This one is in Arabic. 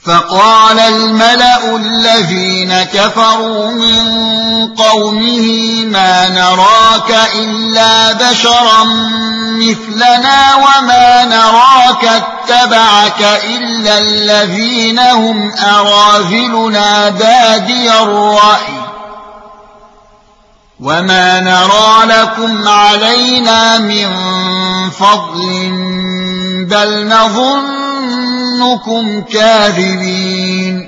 فقال الملأ الذين كفروا من قومه ما نراك إلا بشرا مثلنا وما نراك اتبعك إلا الذين هم أراذلنا بادي الرأي وما نرى لكم علينا من فضل بل نظنكم كاذبين